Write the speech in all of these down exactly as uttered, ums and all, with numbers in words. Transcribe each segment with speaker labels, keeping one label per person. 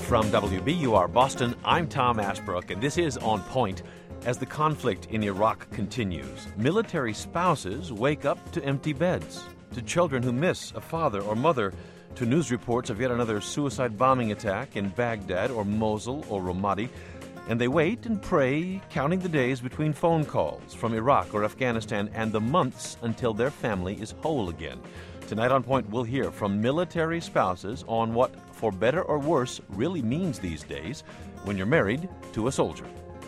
Speaker 1: From W B U R Boston, I'm Tom Ashbrook, and this is On Point. As the conflict in Iraq continues, military spouses wake up to empty beds, to children who miss a father or mother, to news reports of yet another suicide bombing attack in Baghdad or Mosul or Ramadi, and they wait and pray, counting the days between phone calls from Iraq or Afghanistan and the months until their family is whole again. Tonight on Point, we'll hear from military spouses on what, for better or worse, really means these days when you're married to a soldier.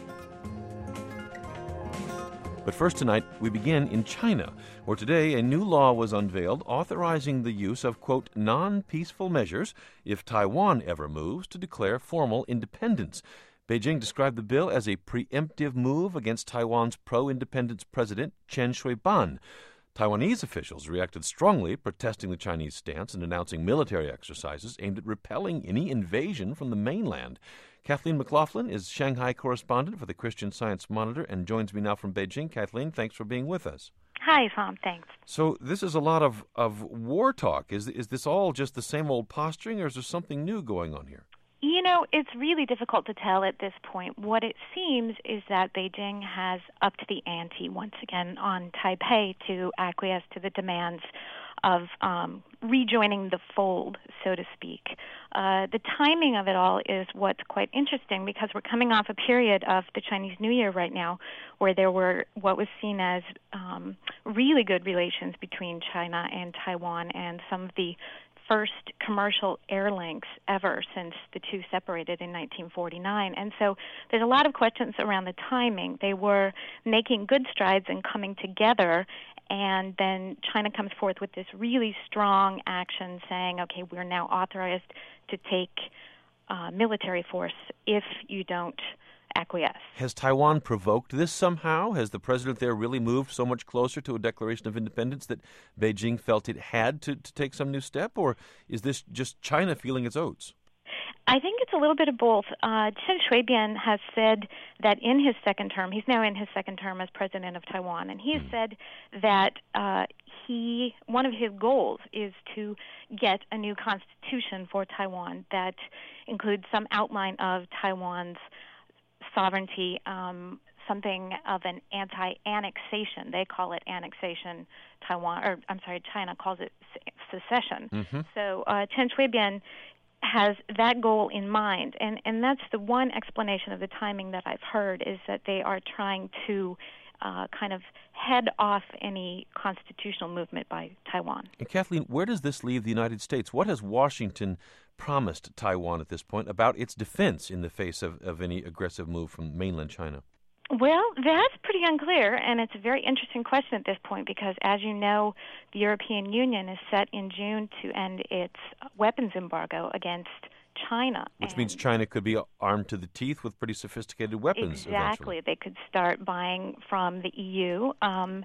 Speaker 1: But first tonight, we begin in China, where today a new law was unveiled authorizing the use of, quote, non-peaceful measures if Taiwan ever moves to declare formal independence. Beijing described the bill as a preemptive move against Taiwan's pro-independence president, Chen Shui-bian. Taiwanese officials reacted strongly, protesting the Chinese stance and announcing military exercises aimed at repelling any invasion from the mainland. Kathleen McLaughlin is Shanghai correspondent for the Christian Science Monitor and joins me now from Beijing. Kathleen, thanks for being with us.
Speaker 2: Hi, Tom. Thanks.
Speaker 1: So this is a lot of, of war talk. Is, is this all just the same old posturing, or is there something new going on here?
Speaker 2: You know, it's really difficult to tell at this point. What it seems is that Beijing has upped the ante once again on Taipei to acquiesce to the demands of um, rejoining the fold, so to speak. Uh, the timing of it all is what's quite interesting because we're coming off a period of the Chinese New Year right now where there were what was seen as um, really good relations between China and Taiwan, and some of the first commercial air links ever since the two separated in nineteen forty-nine. And so there's a lot of questions around the timing. They were making good strides and coming together, and then China comes forth with this really strong action saying, okay, we're now authorized to take uh, military force if you don't acquiesce.
Speaker 1: Has Taiwan provoked this somehow? Has the president there really moved so much closer to a declaration of independence that Beijing felt it had to, to take some new step? Or is this just China feeling its oats?
Speaker 2: I think it's a little bit of both. Uh, Chen Shui-bian has said that in his second term, he's now in his second term as president of Taiwan, and he has mm. said that uh, he one of his goals is to get a new constitution for Taiwan that includes some outline of Taiwan's sovereignty, um, something of an anti-annexation. They call it annexation. Taiwan, or I'm sorry, China calls it secession. Mm-hmm. So uh, Chen Shui-bian has that goal in mind, and, and that's the one explanation of the timing that I've heard, is that they are trying to uh, kind of head off any constitutional movement by Taiwan.
Speaker 1: And Kathleen, where does this leave the United States? What has Washington promised Taiwan at this point about its defense in the face of, of any aggressive move from mainland China?
Speaker 2: Well, that's pretty unclear, and it's a very interesting question at this point because, as you know, the European Union is set in June to end its weapons embargo against China.
Speaker 1: Which and means China could be armed to the teeth with pretty sophisticated weapons
Speaker 2: Exactly.
Speaker 1: eventually.
Speaker 2: They could start buying from the E U. Um,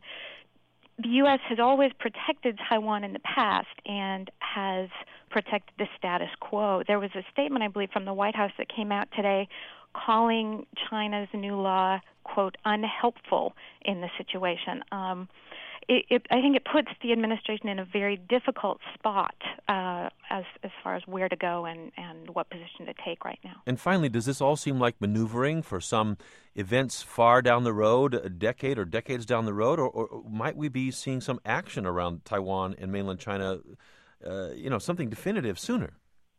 Speaker 2: the U S has always protected Taiwan in the past and has protected the status quo. There was a statement, I believe, from the White House that came out today calling China's new law, quote, unhelpful in the situation. Um, it, it, I think it puts the administration in a very difficult spot uh, as as far as where to go and, and what position to take right now.
Speaker 1: And finally, does this all seem like maneuvering for some events far down the road, a decade or decades down the road, or, or might we be seeing some action around Taiwan and mainland China, uh, you know, something definitive sooner?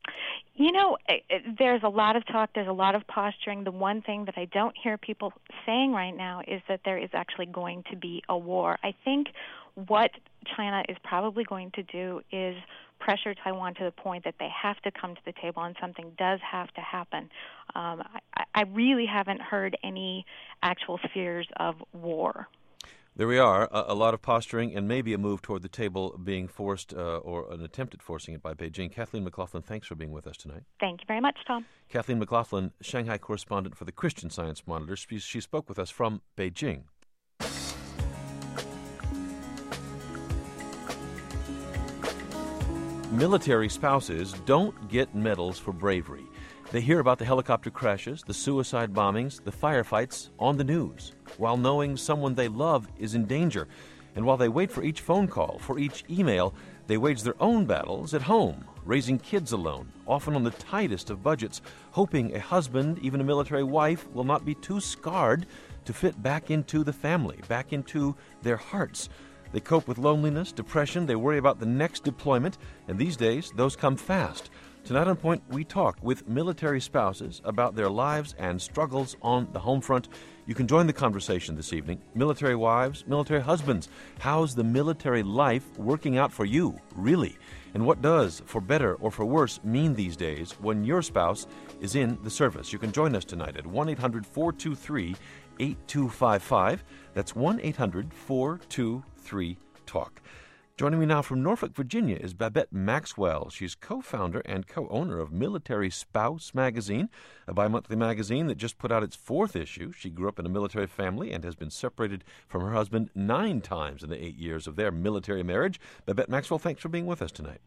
Speaker 2: You know, there's a lot of talk, there's a lot of posturing. The one thing that I don't hear people saying right now is that there is actually going to be a war. I think what China is probably going to do is pressure Taiwan to the point that they have to come to the table and something does have to happen. Um, I, I really haven't heard any actual fears of war.
Speaker 1: There we are, a, a lot of posturing and maybe a move toward the table being forced uh, or an attempt at forcing it by Beijing. Kathleen McLaughlin, thanks for being with us tonight.
Speaker 2: Thank you very much, Tom.
Speaker 1: Kathleen McLaughlin, Shanghai correspondent for the Christian Science Monitor. She, she spoke with us from Beijing. Military spouses don't get medals for bravery. They hear about the helicopter crashes, the suicide bombings, the firefights on the news, while knowing someone they love is in danger. And while they wait for each phone call, for each email, They wage their own battles at home, raising kids alone, often on the tightest of budgets, hoping a husband, even a military wife, will not be too scarred to fit back into the family, back into their hearts. They cope with loneliness, depression, they worry about the next deployment, and these days, those come fast. Tonight on Point, we talk with military spouses about their lives and struggles on the home front. You can join the conversation this evening. Military wives, military husbands, how's the military life working out for you, really? And what does, for better or for worse, mean these days when your spouse is in the service? You can join us tonight at one eight hundred four two three eight two five five. That's one eight hundred four two three talk. Joining me now from Norfolk, Virginia is Babette Maxwell. She's co-founder and co-owner of Military Spouse magazine, a bi-monthly magazine that just put out its fourth issue. She grew up in a military family and has been separated from her husband nine times in the eight years of their military marriage. Babette Maxwell, thanks for being with us tonight.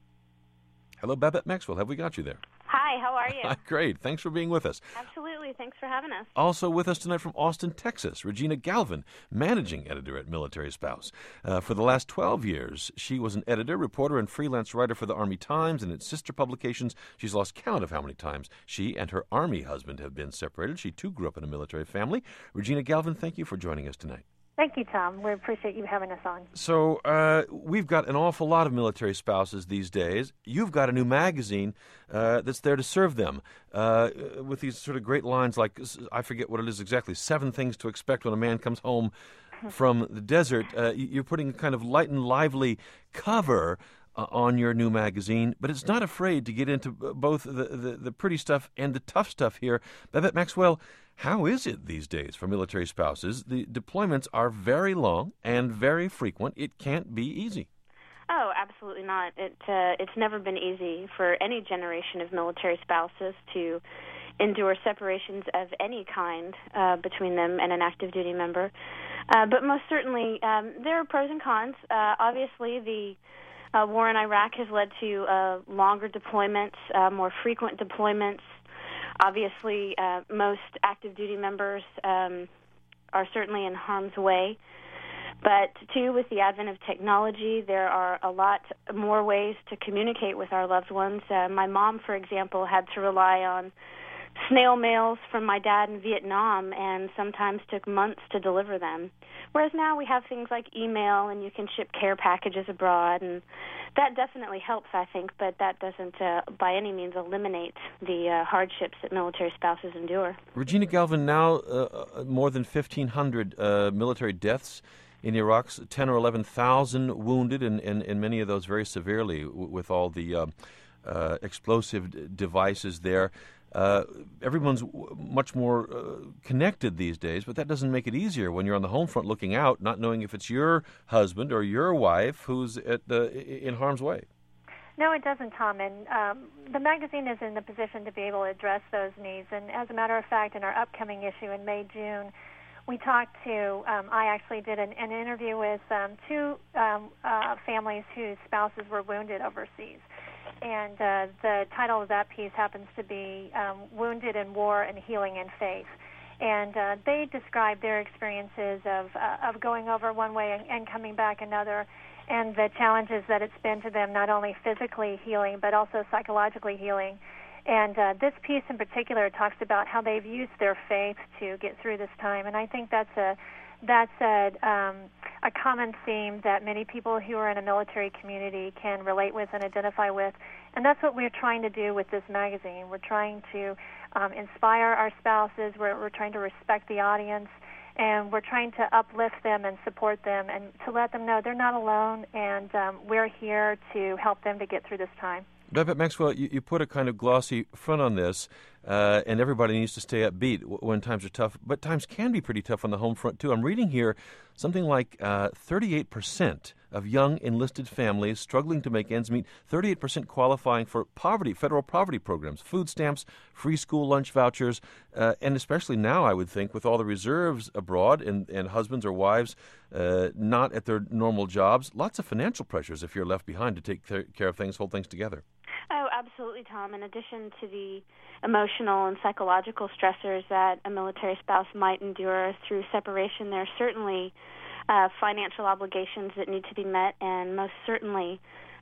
Speaker 1: Hello, Babette Maxwell. Have we got you there?
Speaker 3: Hi, how are you?
Speaker 1: Great. Thanks for being with us.
Speaker 3: Absolutely. Thanks for having us.
Speaker 1: Also with us tonight from Austin, Texas, Regina Galvin, managing editor at Military Spouse. Uh, for the last twelve years, she was an editor, reporter, and freelance writer for the Army Times and its sister publications. She's lost count of how many times she and her Army husband have been separated. She, too, grew up in a military family. Regina Galvin, thank you for joining us tonight.
Speaker 4: Thank you, Tom. We appreciate you having us on.
Speaker 1: So uh, we've got an awful lot of military spouses these days. You've got a new magazine uh, that's there to serve them uh, with these sort of great lines like, I forget what it is exactly, seven things to expect when a man comes home from the desert. Uh, you're putting a kind of light and lively cover uh, on your new magazine, but it's not afraid to get into both the, the, the pretty stuff and the tough stuff here. Babette Maxwell, how is it these days for military spouses? The deployments are very long and very frequent. It can't be easy.
Speaker 3: Oh, absolutely not. It uh, it's never been easy for any generation of military spouses to endure separations of any kind uh, between them and an active duty member. Uh, but most certainly, um, there are pros and cons. Uh, obviously, the uh, war in Iraq has led to uh, longer deployments, uh, more frequent deployments. Obviously, uh, most active duty members um, are certainly in harm's way. But, too, with the advent of technology, there are a lot more ways to communicate with our loved ones. Uh, my mom, for example, had to rely on snail mails from my dad in Vietnam and sometimes took months to deliver them. Whereas now we have things like email and you can ship care packages abroad, and that definitely helps, I think, but that doesn't uh, by any means eliminate the uh, hardships that military spouses endure.
Speaker 1: Regina Galvin, now uh, more than fifteen hundred uh, military deaths in Iraq, ten or eleven thousand wounded, and, and, and many of those very severely w- with all the uh, uh, explosive d- devices there. Uh, everyone's w- much more uh, connected these days, but that doesn't make it easier when you're on the home front looking out, not knowing if it's your husband or your wife who's at the, in harm's way.
Speaker 4: No, it doesn't, Tom. And um, the magazine is in the position to be able to address those needs. And as a matter of fact, in our upcoming issue in May, June, we talked to, um, I actually did an, an interview with um, two um, uh, families whose spouses were wounded overseas. And uh, the title of that piece happens to be um, Wounded in War and Healing in Faith. And uh, they described their experiences of uh, of going over one way and, and coming back another, and the challenges that it's been to them, not only physically healing, but also psychologically healing. And uh, this piece in particular talks about how they've used their faith to get through this time. And I think that's a that's a, um, a common theme that many people who are in a military community can relate with and identify with. And that's what we're trying to do with this magazine. We're trying to um, inspire our spouses. We're, we're trying to respect the audience. And we're trying to uplift them and support them and to let them know they're not alone, and um, we're here to help them to get through this time.
Speaker 1: Babette Maxwell, you, you put a kind of glossy front on this, uh, and everybody needs to stay upbeat w- when times are tough. But times can be pretty tough on the home front, too. I'm reading here something like uh, thirty-eight percent of young enlisted families struggling to make ends meet, thirty-eight percent qualifying for poverty, federal poverty programs, food stamps, free school lunch vouchers, uh, and especially now, I would think, with all the reserves abroad and, and husbands or wives uh, not at their normal jobs, lots of financial pressures if you're left behind to take th- care of things, hold things together.
Speaker 3: Oh, absolutely, Tom. In addition to the emotional and psychological stressors that a military spouse might endure through separation, there are certainly uh, financial obligations that need to be met, and most certainly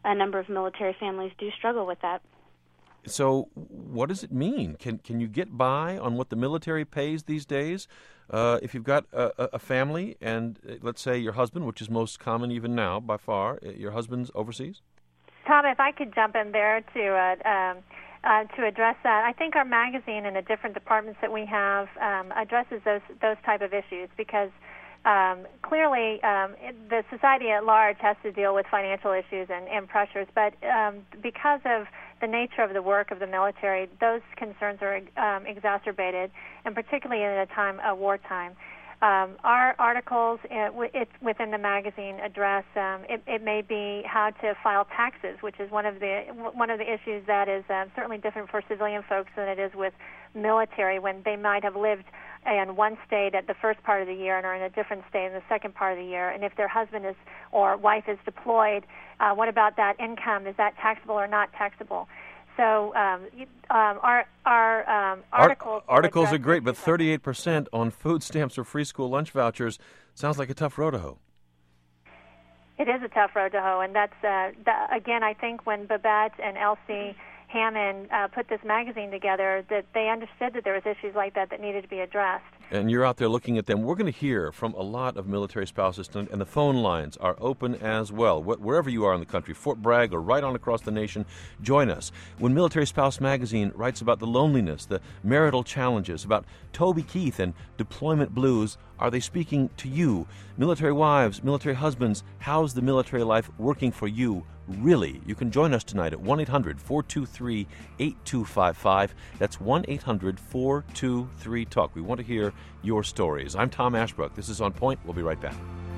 Speaker 3: a number of military families do struggle with that.
Speaker 1: So what does it mean? Can can you get by on what the military pays these days? Uh, if you've got a, a family and, uh, let's say, your husband, which is most common even now by far, uh, your husband's overseas?
Speaker 4: Tom, if I could jump in there to uh, um, uh, to address that, I think our magazine and the different departments that we have um, addresses those those type of issues because um, clearly um, it, the society at large has to deal with financial issues and, and pressures, but um, because of the nature of the work of the military, those concerns are um, exacerbated, and particularly in a time of wartime. Um, our articles uh, w- it's within the magazine address um, it, it may be how to file taxes, which is one of the one of the issues that is um, certainly different for civilian folks than it is with military, when they might have lived in one state at the first part of the year and are in a different state in the second part of the year. And if their husband is or wife is deployed, uh, what about that income? Is that taxable or not taxable? So um, um, our our um, articles
Speaker 1: Art- articles are great, but thirty-eight percent on food stamps or free school lunch vouchers sounds like a tough road to hoe.
Speaker 4: It is a tough road to hoe, and that's uh, the, again, I think when Babette and Elsie Hammond uh, put this magazine together, that they understood that there was issues like that that needed to be addressed.
Speaker 1: And you're out there looking at them. We're going to hear from a lot of military spouses, and the phone lines are open as well. Wherever you are in the country, Fort Bragg or right on across the nation, join us. When Military Spouse Magazine writes about the loneliness, the marital challenges, about Toby Keith and deployment blues, are they speaking to you? Military wives, military husbands, how's the military life working for you? Really, you can join us tonight at one eight hundred four two three eight two five five. That's one eight hundred four two three talk. We want to hear your stories. I'm Tom Ashbrook. This is On Point. We'll be right back.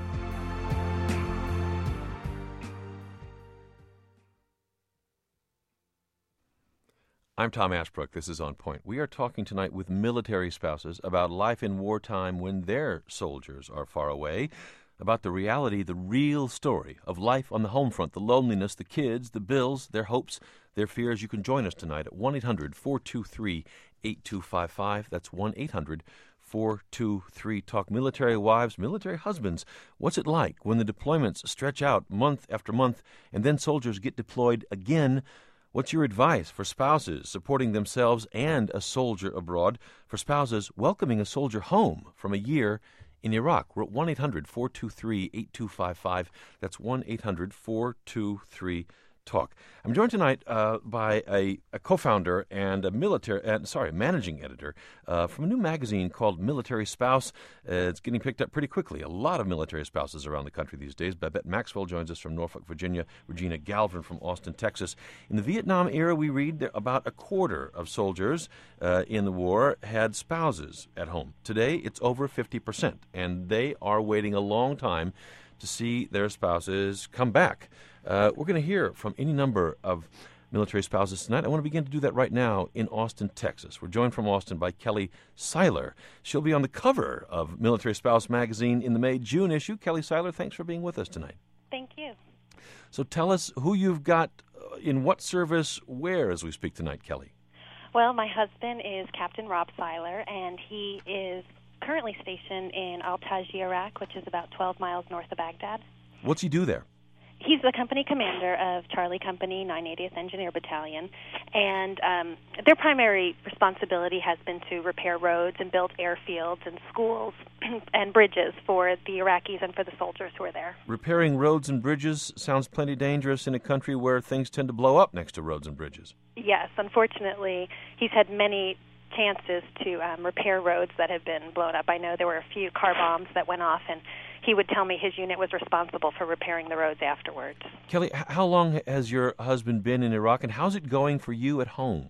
Speaker 1: I'm Tom Ashbrook. This is On Point. We are talking tonight with military spouses about life in wartime when their soldiers are far away, about the reality, the real story of life on the home front, the loneliness, the kids, the bills, their hopes, their fears. You can join us tonight at one eight hundred four two three eight two five five. That's one eight hundred four two three talk. Military wives, military husbands, what's it like when the deployments stretch out month after month and then soldiers get deployed again? What's your advice for spouses supporting themselves and a soldier abroad, for spouses welcoming a soldier home from a year in Iraq? We're at one eight hundred four two three eight two five five. That's one eight hundred four two three talk. I'm joined tonight uh, by a, a co-founder and a military, uh, sorry, managing editor uh, from a new magazine called Military Spouse. Uh, it's getting picked up pretty quickly. A lot of military spouses around the country these days. Babette Maxwell joins us from Norfolk, Virginia. Regina Galvin from Austin, Texas. In the Vietnam era, we read that about a quarter of soldiers uh, in the war had spouses at home. Today, it's over fifty percent, and they are waiting a long time to see their spouses come back. Uh, we're going to hear from any number of military spouses tonight. I want to begin to do that right now in Austin, Texas. We're joined from Austin by Kelly Seiler. She'll be on the cover of Military Spouse magazine in the May-June issue. Kelly Seiler, thanks for being with us tonight.
Speaker 5: Thank you.
Speaker 1: So tell us who you've got in what service where as we speak tonight, Kelly.
Speaker 5: Well, my husband is Captain Rob Seiler, and he is currently stationed in Al-Taji, Iraq, which is about twelve miles north of Baghdad.
Speaker 1: What's he do there?
Speaker 5: He's the company commander of Charlie Company, nine eightieth Engineer Battalion, and um, their primary responsibility has been to repair roads and build airfields and schools and bridges for the Iraqis and for the soldiers who are there.
Speaker 1: Repairing roads and bridges sounds plenty dangerous in a country where things tend to blow up next to roads and bridges.
Speaker 5: Yes, unfortunately, he's had many chances to um, repair roads that have been blown up. I know there were a few car bombs that went off, and he would tell me his unit was responsible for repairing the roads afterwards.
Speaker 1: Kelly, how long has your husband been in Iraq, and how's it going for you at home?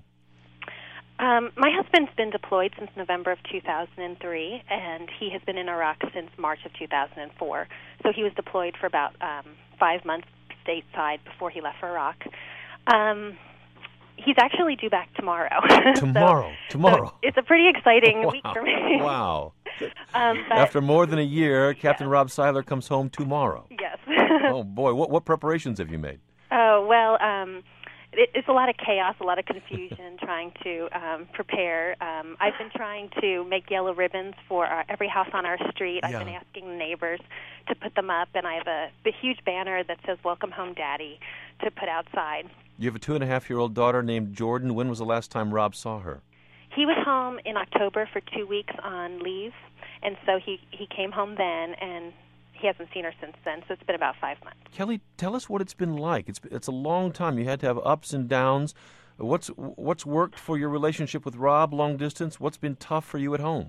Speaker 5: Um, my husband's been deployed since November of two thousand three, and he has been in Iraq since March of two thousand four. So he was deployed for about um, five months stateside before he left for Iraq. Um, he's actually due back tomorrow.
Speaker 1: Tomorrow?
Speaker 5: so,
Speaker 1: tomorrow?
Speaker 5: So it's a pretty exciting
Speaker 1: wow.
Speaker 5: week for me.
Speaker 1: Wow.
Speaker 5: um, but,
Speaker 1: After more than a year, Captain yeah. Rob Seiler comes home tomorrow.
Speaker 5: Yes.
Speaker 1: Oh, boy. What, what preparations have you made?
Speaker 5: Oh, well, um, it, it's a lot of chaos, a lot of confusion trying to um, prepare. Um, I've been trying to make yellow ribbons for our, every house on our street.
Speaker 1: Yeah.
Speaker 5: I've been asking the neighbors to put them up, and I have a, a huge banner that says "Welcome Home, Daddy" to put outside.
Speaker 1: You have a two-and-a-half-year-old daughter named Jordan. When was the last time Rob saw her?
Speaker 5: He was home in October for two weeks on leave, and so he, he came home then, and he hasn't seen her since then, so it's been about five months.
Speaker 1: Kelly, tell us what it's been like. It's it's a long time. You had to have ups and downs. What's what's worked for your relationship with Rob, long distance? What's been tough for you at home?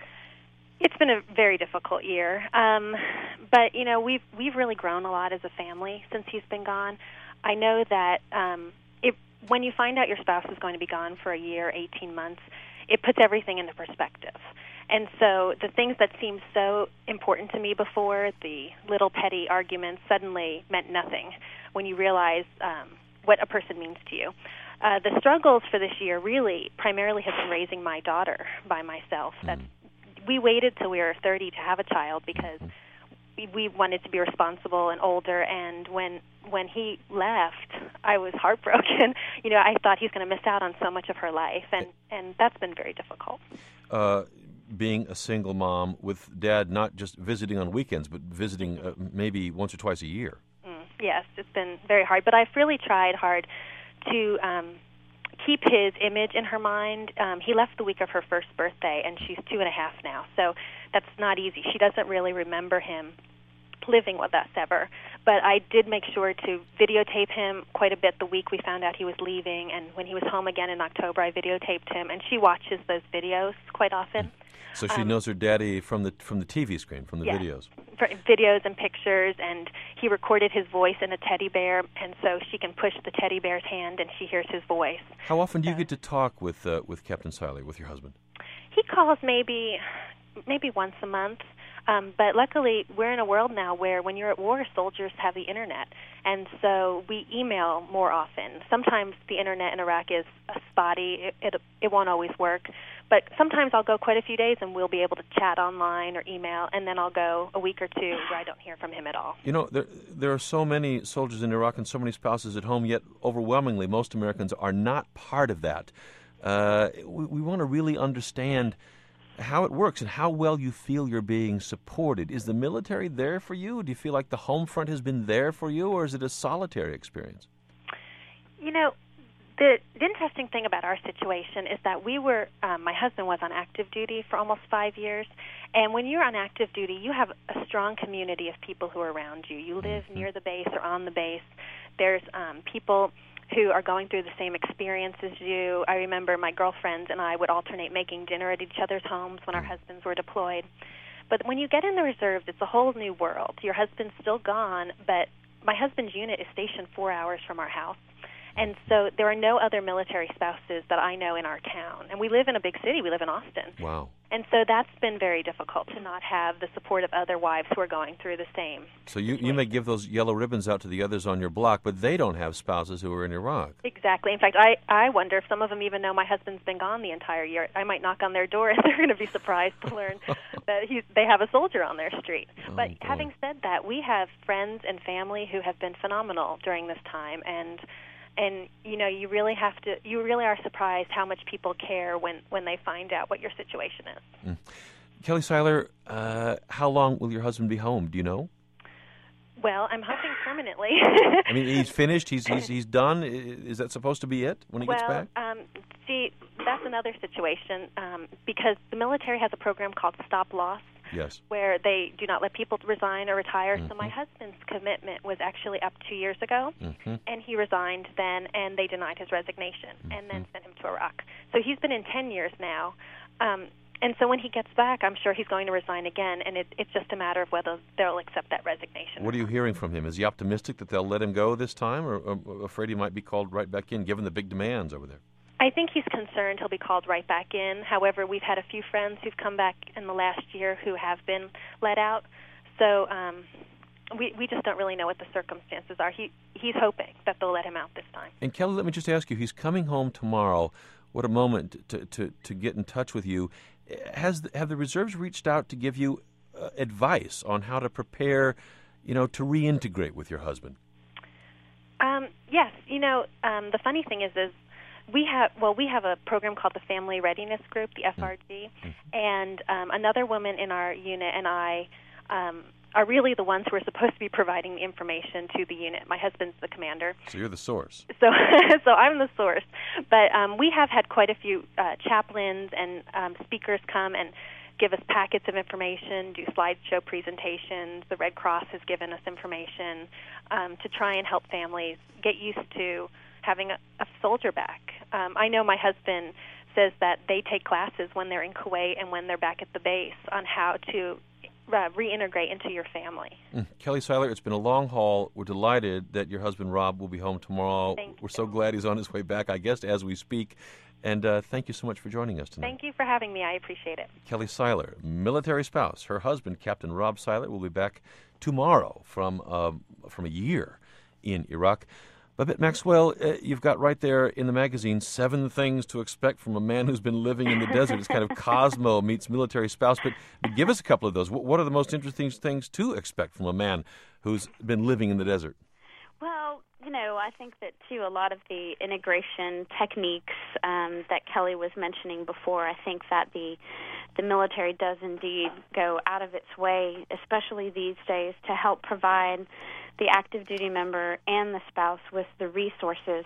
Speaker 5: It's been a very difficult year, um, but you know we've we've really grown a lot as a family since he's been gone. I know that um, it, when you find out your spouse is going to be gone for a year, eighteen months, it puts everything into perspective. And so the things that seemed so important to me before, the little petty arguments, suddenly meant nothing when you realize um, what a person means to you. Uh, the struggles for this year really primarily have been raising my daughter by myself. That's, we waited till we were thirty to have a child because we, we wanted to be responsible and older, and when when he left, I was heartbroken. You know, I thought he's going to miss out on so much of her life, and, and that's been very difficult.
Speaker 1: Uh, being a single mom with Dad not just visiting on weekends, but visiting uh, maybe once or twice a year.
Speaker 5: Mm, yes, it's been very hard, but I've really tried hard to um, keep his image in her mind. Um, he left the week of her first birthday, and she's two and a half now, so that's not easy. She doesn't really remember him living with us ever, but I did make sure to videotape him quite a bit the week we found out he was leaving, and when he was home again in October, I videotaped him, and she watches those videos quite often.
Speaker 1: So she
Speaker 5: um,
Speaker 1: knows her daddy from the from the T V screen, from the
Speaker 5: yes,
Speaker 1: videos.
Speaker 5: For videos and pictures, and he recorded his voice in a teddy bear, and so she can push the teddy bear's hand, and she hears his voice.
Speaker 1: How often do you
Speaker 5: So-
Speaker 1: get to talk with uh, with Captain Seiler, with your husband?
Speaker 5: He calls maybe maybe once a month. Um, but luckily, we're in a world now where when you're at war, soldiers have the Internet. And so we email more often. Sometimes the Internet in Iraq is uh, spotty. It, it, it won't always work. But sometimes I'll go quite a few days and we'll be able to chat online or email, and then I'll go a week or two where I don't hear from him at all.
Speaker 1: You know, there, there are so many soldiers in Iraq and so many spouses at home, yet overwhelmingly most Americans are not part of that. Uh, we, we want to really understand how it works and how well you feel you're being supported. Is the military there for you? Do you feel like the home front has been there for you, or is it a solitary experience?
Speaker 5: You know, the, the interesting thing about our situation is that we were, um, my husband was on active duty for almost five years, and when you're on active duty, you have a strong community of people who are around you. You live
Speaker 1: Mm-hmm.
Speaker 5: near the base or on the base. There's um, people who are going through the same experience as you. I remember my girlfriends and I would alternate making dinner at each other's homes when our husbands were deployed. But when you get in the reserves, it's a whole new world. Your husband's still gone, but my husband's unit is stationed four hours from our house. And so there are no other military spouses that I know in our town. And we live in a big city. We live in Austin.
Speaker 1: Wow.
Speaker 5: And so that's been very difficult to not have the support of other wives who are going through the same.
Speaker 1: So you, you may give those yellow ribbons out to the others on your block, but they don't have spouses who are in Iraq.
Speaker 5: Exactly. In fact, I, I wonder if some of them even know my husband's been gone the entire year. I might knock on their door and they're going to be surprised to learn that he's, they have a soldier on their street.
Speaker 1: Oh,
Speaker 5: but
Speaker 1: boy.
Speaker 5: having said that, we have friends and family who have been phenomenal during this time, and And, you know, you really have to, you really are surprised how much people care when, when they find out what your situation is.
Speaker 1: Mm. Kelly Seiler, uh, how long will your husband be home? Do you know?
Speaker 5: Well, I'm hoping permanently.
Speaker 1: I mean, he's finished. He's he's he's done. Is that supposed to be it when he
Speaker 5: well,
Speaker 1: gets back?
Speaker 5: um, see, that's another situation um, because the military has a program called Stop Loss,
Speaker 1: Yes.
Speaker 5: where they do not let people resign or retire.
Speaker 1: Mm-hmm.
Speaker 5: So my husband's commitment was actually up two years ago,
Speaker 1: Mm-hmm.
Speaker 5: and he resigned then, and they denied his resignation,
Speaker 1: Mm-hmm.
Speaker 5: and then sent him to Iraq. So he's been in ten years now. Um, and so when he gets back, I'm sure he's going to resign again, and it, it's just a matter of whether they'll accept that resignation.
Speaker 1: What are you hearing from him? Is he optimistic that they'll let him go this time, or, or afraid he might be called right back in, given the big demands over there?
Speaker 5: I think he's concerned he'll be called right back in. However, we've had a few friends who've come back in the last year who have been let out. So um, we we just don't really know what the circumstances are. He he's hoping that they'll let him out this time.
Speaker 1: And Kelly, let me just ask you, he's coming home tomorrow. What a moment to to, to get in touch with you. Has the, have the reserves reached out to give you uh, advice on how to prepare, you know, to reintegrate with your husband?
Speaker 5: Um, yes, You know, um, the funny thing is, is we have well, we have a program called the Family Readiness Group, the F R G, mm-hmm. and um, another woman in our unit and I um, are really the ones who are supposed to be providing the information to the unit. My husband's the commander.
Speaker 1: So you're the source.
Speaker 5: So, so I'm the source. But um, we have had quite a few uh, chaplains and um, speakers come and give us packets of information, do slideshow presentations. The Red Cross has given us information um, to try and help families get used to having a, a soldier back. Um, I know my husband says that they take classes when they're in Kuwait and when they're back at the base on how to uh, reintegrate into your family.
Speaker 1: Mm. Kelly Seiler, it's been a long haul. We're delighted that your husband Rob will be home tomorrow.
Speaker 5: Thank
Speaker 1: We're
Speaker 5: you.
Speaker 1: so glad he's on his way back, I guess, as we speak. And uh, thank you so much for joining us tonight.
Speaker 5: Thank you for having me. I appreciate it.
Speaker 1: Kelly Seiler, military spouse. Her husband, Captain Rob Seiler, will be back tomorrow from uh, from a year in Iraq. Babette Maxwell, uh, you've got right there in the magazine seven things to expect from a man who's been living in the desert. It's kind of Cosmo meets military spouse. But, but give us a couple of those. What, what are the most interesting things to expect from a man who's been living in the desert?
Speaker 3: Well, you know, I think that, too, a lot of the integration techniques um, that Kelly was mentioning before, I think that the the military does indeed go out of its way, especially these days, to help provide the active duty member and the spouse with the resources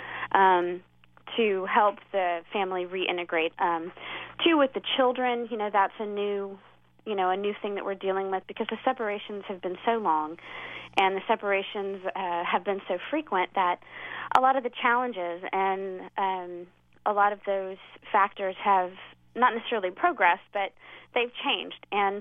Speaker 3: um, to help the family reintegrate. Um, too, with the children, you know, that's a new, you know, a new thing that we're dealing with because the separations have been so long. And the separations uh, have been so frequent that a lot of the challenges and um, a lot of those factors have not necessarily progressed, but they've changed. And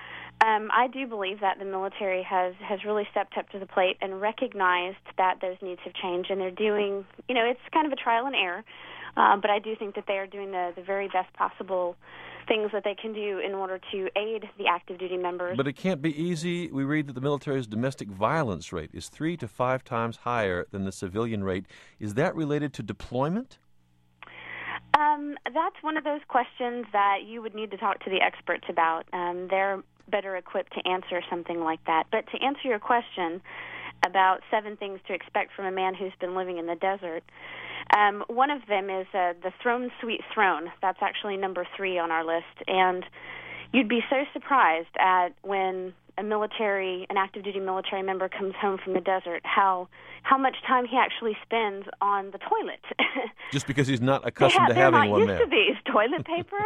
Speaker 3: um, I do believe that the military has, has really stepped up to the plate and recognized that those needs have changed. And they're doing, you know, it's kind of a trial and error, uh, but I do think that they are doing the, the very best possible things that they can do in order to aid the active duty members.
Speaker 1: But it can't be easy. We read that the military's domestic violence rate is three to five times higher than the civilian rate. Is that related to deployment?
Speaker 3: Um, that's one of those questions that you would need to talk to the experts about. Um, they're better equipped to answer something like that. But to answer your question about seven things to expect from a man who's been living in the desert, Um, one of them is uh, the Throne Sweet Throne. That's actually number three on our list. And you'd be so surprised at when a military, an active duty military member comes home from the desert, how how much time he actually spends on the toilet.
Speaker 1: Just because he's not accustomed
Speaker 3: yeah,
Speaker 1: to having one
Speaker 3: there.
Speaker 1: there.
Speaker 3: They're not used to these toilet paper.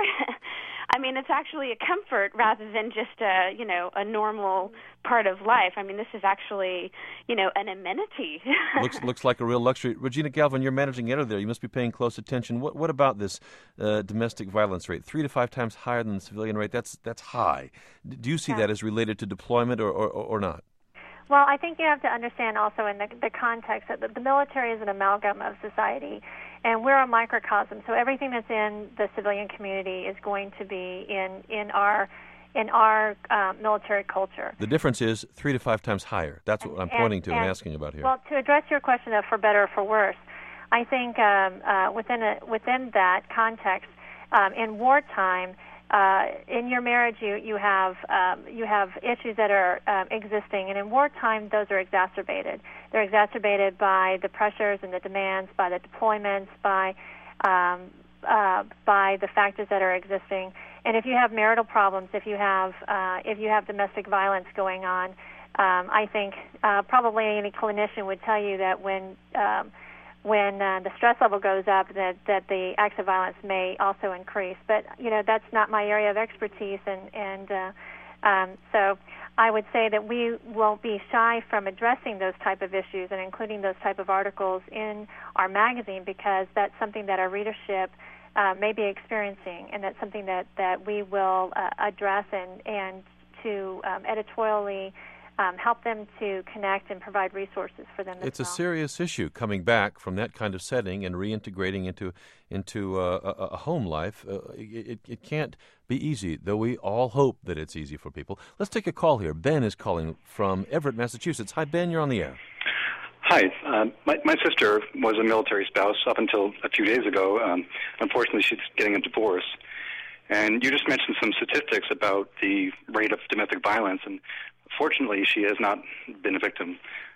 Speaker 3: I mean, it's actually a comfort rather than just a, you know, a normal part of life. I mean, this is actually, you know, an amenity.
Speaker 1: looks looks like a real luxury. Regina Galvin, you're managing editor there. You must be paying close attention. What what about this uh, domestic violence rate? Three to five times higher than the civilian rate. That's that's high. Do you see
Speaker 4: yeah.
Speaker 1: that as related to deployment or, or, or not?
Speaker 4: Well, I think you have to understand also in the, the context that the, the military is an amalgam of society, and we're a microcosm. So everything that's in the civilian community is going to be in, in our in our uh, military culture.
Speaker 1: The difference is three to five times higher. That's what I'm pointing
Speaker 4: and,
Speaker 1: to
Speaker 4: and,
Speaker 1: and asking about here.
Speaker 4: Well, to address your question of for better or for worse, I think um, uh, within a, within that context, um, in wartime, Uh, in your marriage, you you have um, you have issues that are um, existing, and in wartime, those are exacerbated. They're exacerbated by the pressures and the demands, by the deployments, by um, uh, by the factors that are existing. And if you have marital problems, if you have uh, if you have domestic violence going on, um, I think uh, probably any clinician would tell you that when um, when uh, the stress level goes up, that, that the acts of violence may also increase. But, you know, that's not my area of expertise, and, and uh, um, so I would say that we won't be shy from addressing those type of issues and including those type of articles in our magazine, because that's something that our readership uh, may be experiencing, and that's something that, that we will uh, address and, and to um, editorially Um, help them to connect and provide resources for them.
Speaker 1: It's
Speaker 4: well.
Speaker 1: a serious issue coming back from that kind of setting and reintegrating into into uh, a, a home life. Uh, it, it can't be easy, though we all hope that it's easy for people. Let's take a call here. Ben is calling from Everett, Massachusetts. Hi, Ben. You're on the air.
Speaker 6: Hi. Um, my, my sister was a military spouse up until a few days ago. Um, unfortunately, she's getting a divorce. And you just mentioned some statistics about the rate of domestic violence, and fortunately, she has not been a victim.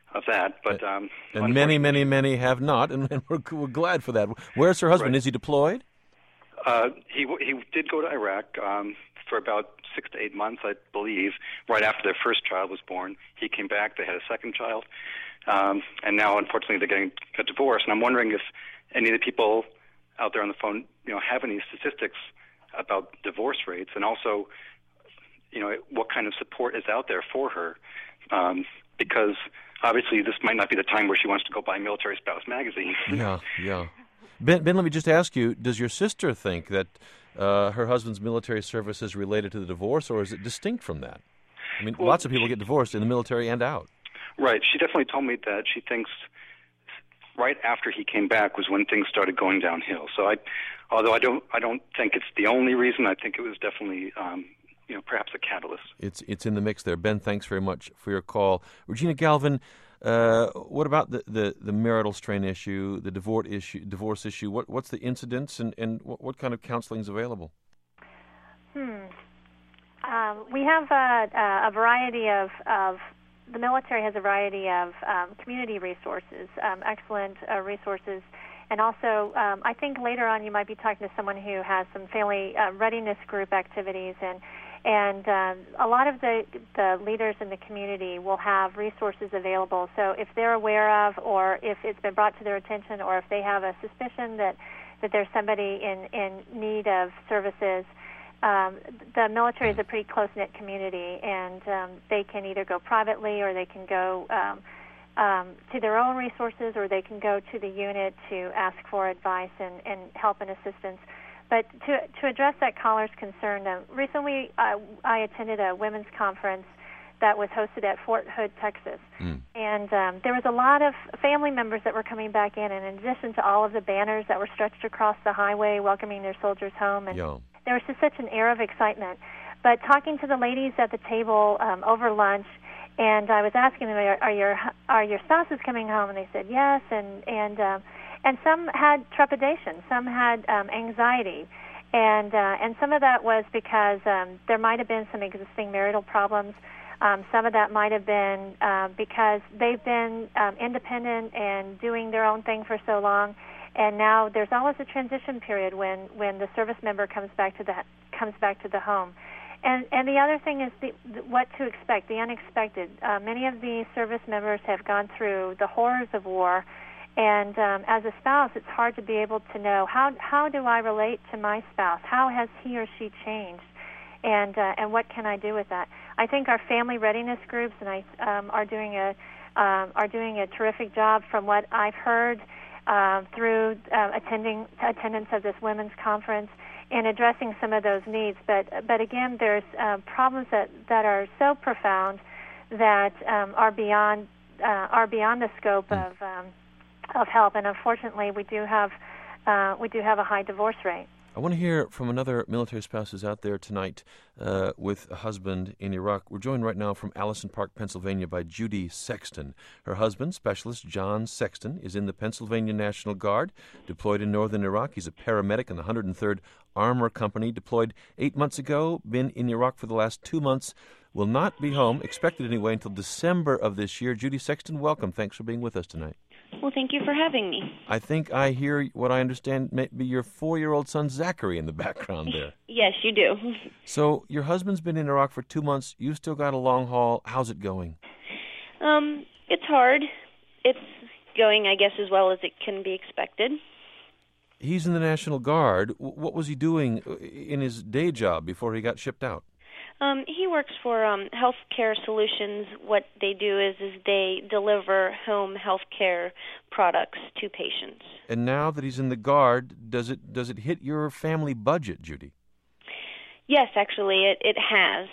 Speaker 6: of that. But um,
Speaker 1: and many, many, many have not, and, and we're, we're glad for that. Where's her husband?
Speaker 6: Right.
Speaker 1: Is he deployed?
Speaker 6: Uh, he he did go to Iraq um, for about six to eight months, I believe. Right after their first child was born, he came back. They had a second child, um, and now, unfortunately, they're getting a divorce. And I'm wondering if any of the people out there on the phone, you know, have any statistics about divorce rates, and also, you know, what kind of support is out there for her, um, because obviously this might not be the time where she wants to go buy Military Spouse magazine.
Speaker 1: yeah, yeah. Ben, Ben, let me just ask you, does your sister think that uh, her husband's military service is related to the divorce, or is it distinct from that? I mean, well, lots of people get divorced in the military and out.
Speaker 6: Right. She definitely told me that she thinks right after he came back was when things started going downhill. So I, although I don't, I don't think it's the only reason. I think it was definitely, um, you know, perhaps a catalyst. It's
Speaker 1: it's in the mix there. Ben, thanks very much for your call. Regina Galvin, uh, what about the, the, the marital strain issue, the divorce issue, divorce issue? What what's the incidence, and, and what, what kind of counseling is available?
Speaker 4: Hmm. Um, we have a, a variety of, of the military has a variety of um, community resources, um, excellent uh, resources, and also um, I think later on you might be talking to someone who has some family uh, readiness group activities, and and um, a lot of the the leaders in the community will have resources available. So if they're aware of, or if it's been brought to their attention, or if they have a suspicion that that there's somebody in in need of services. Um, the military is a pretty close-knit community, and um, they can either go privately or they can go um, um, to their own resources, or they can go to the unit to ask for advice and, and help and assistance. But to, to address that caller's concern, uh, recently uh, I attended a women's conference that was hosted at Fort Hood, Texas. Mm. And um, there was a lot of family members that were coming back in, and in addition to all of the banners that were stretched across the highway welcoming their soldiers home. And yeah. There was just such an air of excitement. But talking to the ladies at the table um, over lunch, and I was asking them, are, are your are your spouses coming home? And they said yes. And and um, and some had trepidation, some had um, anxiety, and uh, and some of that was because um, there might have been some existing marital problems. Um, some of that might have been uh, because they've been um, independent and doing their own thing for so long. And now there's always a transition period when, when the service member comes back to the comes back to the home, and and the other thing is the, the, what to expect, the unexpected. Uh, many of the service members have gone through the horrors of war, and um, as a spouse, it's hard to be able to know how how do I relate to my spouse? How has he or she changed? And uh, and what can I do with that? I think our family readiness groups and I um, are doing a um, are doing a terrific job from what I've heard. Uh, through uh, attending attendance of this women's conference and addressing some of those needs. But but again, there's uh, problems that, that are so profound that um, are beyond uh, are beyond the scope of um, of help. And unfortunately, we do have uh, we do have a high divorce rate.
Speaker 1: I want to hear from another military spouse who's out there tonight uh, with a husband in Iraq. We're joined right now from Allison Park, Pennsylvania, by Judy Sexton. Her husband, Specialist John Sexton, is in the Pennsylvania National Guard, deployed in northern Iraq. He's a paramedic in the one hundred third Armor Company, deployed eight months ago, been in Iraq for the last two months, will not be home, expected anyway, until December of this year. Judy Sexton, welcome. Thanks for being with us tonight.
Speaker 7: Well, thank you for having me.
Speaker 1: I think I hear what I understand may be your four-year-old son, Zachary, in the background there.
Speaker 7: Yes, you do.
Speaker 1: So your husband's been in Iraq for two months. You still got a long haul. How's it going?
Speaker 7: Um, it's hard. It's going, I guess, as well as it can be expected.
Speaker 1: He's in the National Guard. What was he doing in his day job before he got shipped out?
Speaker 7: Um, he works for um, Healthcare Solutions. What they do is, is they deliver home health care products to patients.
Speaker 1: And now that he's in the Guard, does it does it hit your family budget, Judy?
Speaker 7: Yes, actually, it, it has.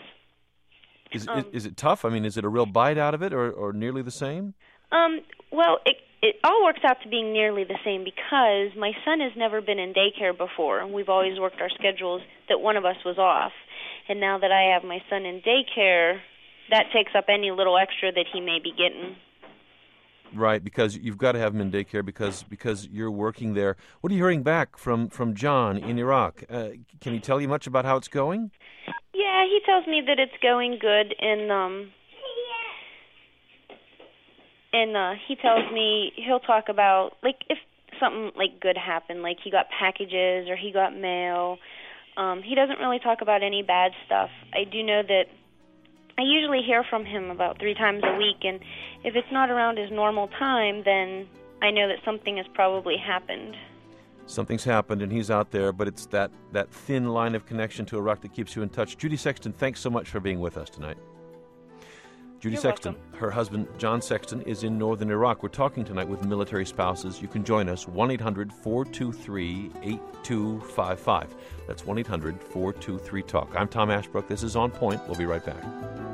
Speaker 1: Is,
Speaker 7: um,
Speaker 1: is is it tough? I mean, is it a real bite out of it, or, or nearly the same?
Speaker 7: Um, well, it it all works out to being nearly the same because my son has never been in daycare before, and we've always worked our schedules that one of us was off. And now that I have my son in daycare, that takes up any little extra that he may be getting.
Speaker 1: Right, because you've got to have him in daycare because because you're working there. What are you hearing back from, from John in Iraq? Uh, can he tell you much about how it's going?
Speaker 7: Yeah, he tells me that it's going good, and um, and uh, he tells me he'll talk about, like, if something, like, good happened, like he got packages or he got mail. Um, he doesn't really talk about any bad stuff. I do know that I usually hear from him about three times a week, and if it's not around his normal time, then I know that something has probably happened.
Speaker 1: Something's happened, and he's out there, but it's that, that thin line of connection to Iraq that keeps you in touch. Judy Sexton, thanks so much for being with us tonight. Judy
Speaker 7: You're
Speaker 1: Sexton,
Speaker 7: welcome.
Speaker 1: her husband, John Sexton, is in northern Iraq. We're talking tonight with military spouses. You can join us, one eight hundred four two three eight two five five. That's one eight hundred four two three talk. I'm Tom Ashbrook. This is On Point. We'll be right back.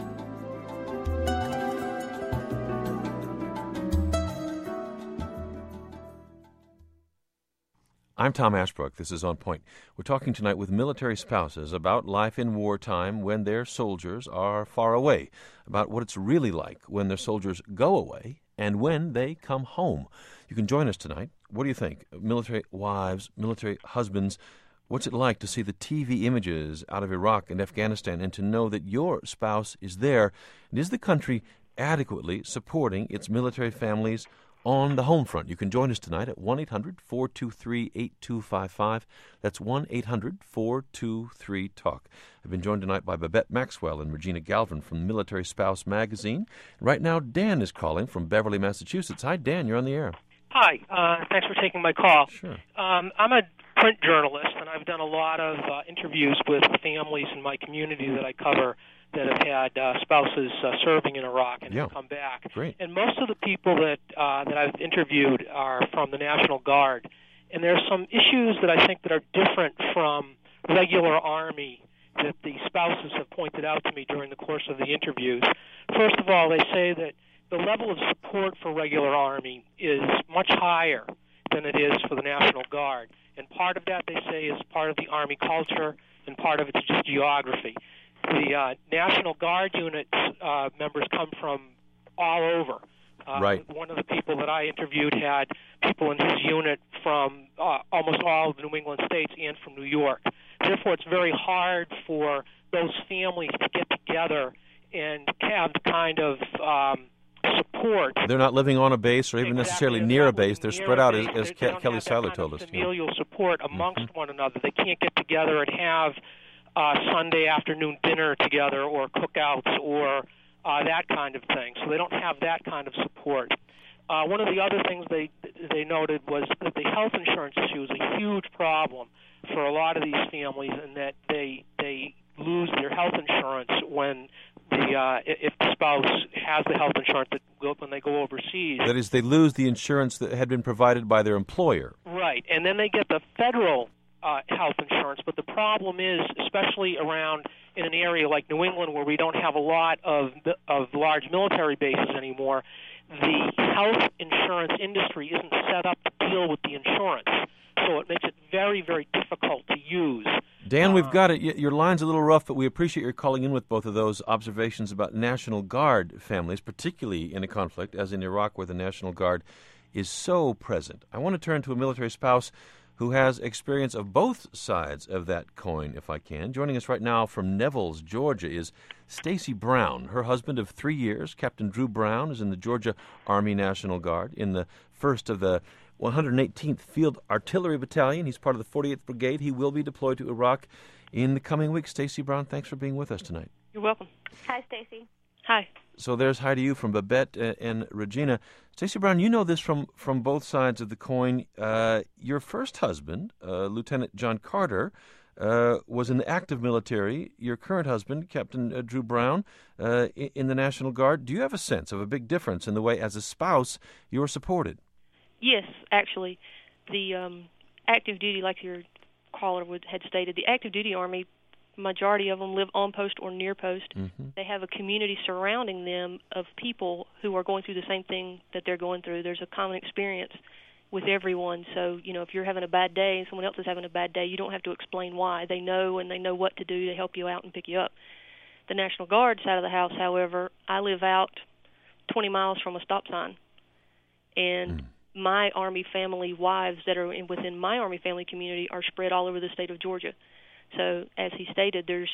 Speaker 1: I'm Tom Ashbrook. This is On Point. We're talking tonight with military spouses about life in wartime when their soldiers are far away, about what it's really like when their soldiers go away and when they come home. You can join us tonight. What do you think? Military wives, military husbands, what's it like to see the T V images out of Iraq and Afghanistan and to know that your spouse is there? And is the country adequately supporting its military families on the home front? You can join us tonight at one eight hundred four two three eight two five five. That's one eight hundred four two three talk. I've been joined tonight by Babette Maxwell and Regina Galvin from Military Spouse Magazine. Right now, Dan is calling from Beverly, Massachusetts. Hi, Dan. You're on the air.
Speaker 8: Hi. Uh, thanks for taking my call.
Speaker 1: Sure.
Speaker 8: Um, I'm a print journalist, and I've done a lot of uh, interviews with families in my community that I cover that have had uh, spouses uh, serving in Iraq and
Speaker 1: Yeah.
Speaker 8: have come back.
Speaker 1: Great.
Speaker 8: And most of the people that uh, that I've interviewed are from the National Guard. And there's some issues that I think that are different from regular Army that the spouses have pointed out to me during the course of the interviews. First of all, they say that the level of support for regular Army is much higher than it is for the National Guard. And part of that, they say, is part of the Army culture, and part of it's just geography. The uh, National Guard unit's uh, members come from all over. Uh,
Speaker 1: Right.
Speaker 8: One of the people that I interviewed had people in his unit from uh, almost all of the New England states and from New York. Therefore, it's very hard for those families to get together and have the kind of um, support.
Speaker 1: They're not living on a base or even
Speaker 8: Exactly.
Speaker 1: necessarily
Speaker 8: They're
Speaker 1: near a
Speaker 8: not
Speaker 1: base.
Speaker 8: living
Speaker 1: They're
Speaker 8: near
Speaker 1: spread
Speaker 8: a
Speaker 1: out,
Speaker 8: base.
Speaker 1: as, as
Speaker 8: They
Speaker 1: Ke-
Speaker 8: don't
Speaker 1: Kelly
Speaker 8: have that
Speaker 1: Seiler
Speaker 8: kind
Speaker 1: told
Speaker 8: of
Speaker 1: us. Yeah.
Speaker 8: familial support amongst
Speaker 1: Mhm.
Speaker 8: one another. They can't get together and have uh, Sunday afternoon dinner together or cookouts or uh, that kind of thing. So they don't have that kind of support. Uh, one of the other things they they noted was that the health insurance issue is a huge problem for a lot of these families, and that they they lose their health insurance when the uh, if the spouse has the health insurance that go, when they go overseas.
Speaker 1: That is, they lose the insurance that had been provided by their employer.
Speaker 8: Right, and then they get the federal uh, health insurance. But the problem is, especially around in an area like New England where we don't have a lot of of large military bases anymore, the health insurance industry isn't set up to deal with the insurance. So it makes it very, very difficult to use.
Speaker 1: Dan,
Speaker 8: Uh,
Speaker 1: we've got it. Y- Your line's a little rough, but we appreciate your calling in with both of those observations about National Guard families, particularly in a conflict, as in Iraq, where the National Guard is so present. I want to turn to a military spouse who has experience of both sides of that coin, if I can. Joining us right now from Nevels, Georgia, is Stacy Brown. Her husband of three years, Captain Drew Brown, is in the Georgia Army National Guard, in the first of the one hundred eighteenth Field Artillery Battalion. He's part of the forty-eighth Brigade. He will be deployed to Iraq in the coming weeks. Stacy Brown, thanks for being with us tonight.
Speaker 5: You're welcome.
Speaker 3: Hi, Stacy.
Speaker 5: Hi.
Speaker 1: So there's hi to you from Babette uh, and Regina. Stacy Brown, you know this from, from both sides of the coin. Uh, your first husband, uh, Lieutenant John Carter, uh, was in the active military. Your current husband, Captain uh, Drew Brown, uh, in, in the National Guard. Do you have a sense of a big difference in the way, as a spouse, you're supported?
Speaker 5: Yes, actually, the um, active duty, like your caller would, had stated, the active duty Army, majority of them live on post or near post.
Speaker 1: Mm-hmm.
Speaker 5: They have a community surrounding them of people who are going through the same thing that they're going through. There's a common experience with everyone. So, you know, if you're having a bad day and someone else is having a bad day, you don't have to explain why. They know, and they know what to do to help you out and pick you up. The National Guard side of the house, however, I live out twenty miles from a stop sign. And mm. my Army family wives that are in, within my Army family community are spread all over the state of Georgia. So, as he stated, there's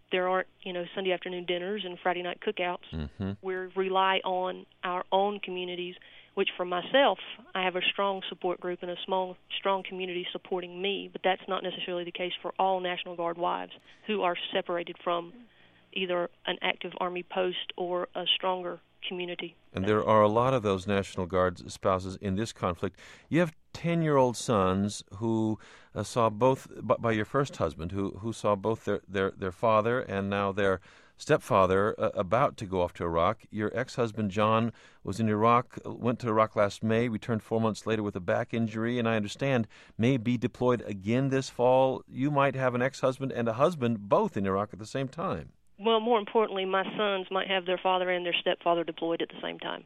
Speaker 9: there aren't, you know, Sunday afternoon dinners and Friday night cookouts.
Speaker 1: Mm-hmm.
Speaker 9: We rely on our own communities, which for myself, I have a strong support group and a small, strong community supporting me, but that's not necessarily the case for all National Guard wives who are separated from either an active Army post or a stronger community.
Speaker 1: And there are a lot of those National Guard spouses in this conflict. You have ten-year-old sons who uh, saw both, by your first husband, who, who saw both their, their, their father and now their stepfather uh, about to go off to Iraq. Your ex-husband, John, was in Iraq, went to Iraq last May, returned four months later with a back injury, and I understand may be deployed again this fall. You might have an ex-husband and a husband both in Iraq at the same time.
Speaker 9: Well, more importantly, my sons might have their father and their stepfather deployed at the same time.